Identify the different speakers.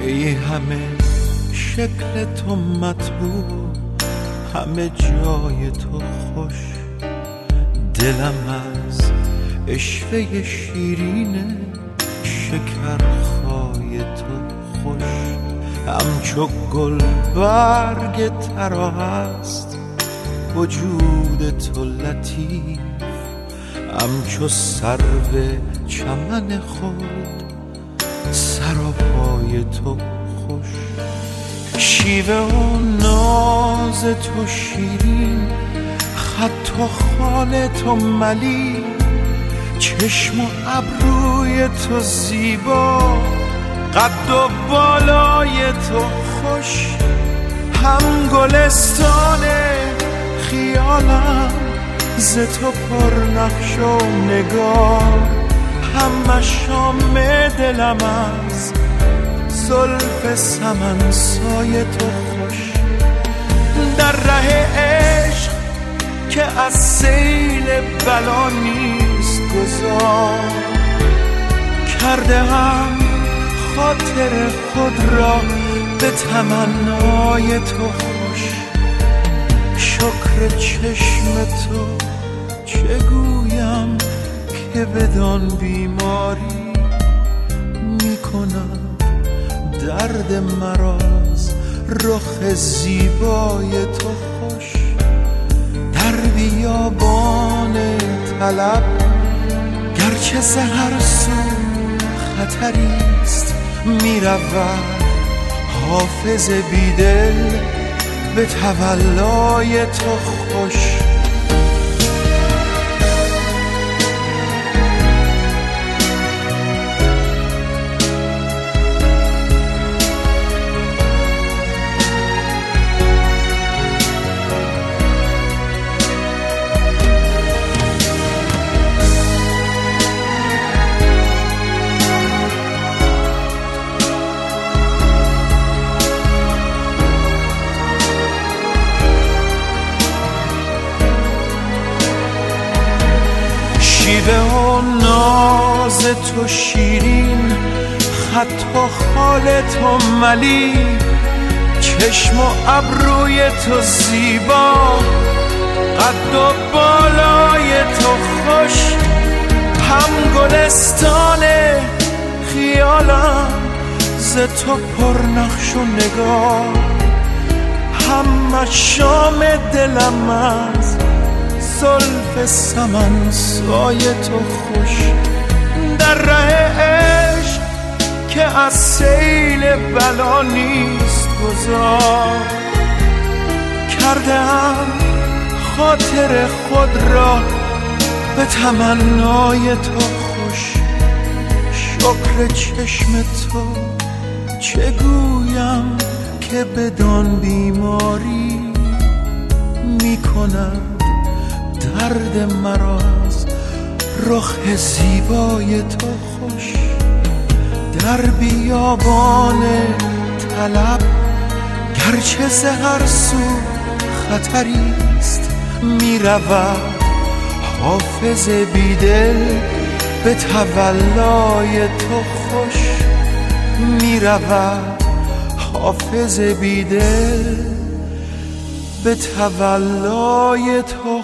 Speaker 1: ای همه شکل تو مطبوع، همه جای تو خوش. دلم از عشوه شیرین شکرخای تو خوش. همچو گل برگ ترا هست وجود تو لطیف، همچو سرو چمن خود سراپای تو خوش. شیوه و ناز تو شیرین، خط و خال تو ملیح، چشم و ابروی تو زیبا، قد و بالای تو خوش. هم گلستان خیالم ز تو پر نقش و نگار، هم مشام دلم از زلف سمن سای تو خوش. در ره عشق که از سیل بلا نیست گذار، کرده هم خاطر خود را به تمنای تو خوش. شکر چشم تو چه گویم که بدان بیماری میکنم درد مراز رخ زیبای تو خوش. در بیابان طلب گرچه ز هر سو خطریست، میرود حافظ بیدل به تولای تو خوش. شیوه و ناز تو شیرین، خط و خال تو ملیح، چشم و ابروی تو زیبا، قد و بالای تو خوش. هم گلستان خیالم ز تو پر نقش و نگار، هم مشام دلم از زلف سمن سای تو خوش. در ره عشق که از سیل بلا نیست گذار، کردم خاطر خود را به تمنای تو خوش. شکر چشم تو چه گویم که بدان بیماری میکنم درد مراز رخ زیبای تو خوش. در بیابان طلب گرچه ز هر سو خطریست، میرود حافظ بیدل به تولای تو خوش. میرود حافظ بیدل به تولای تو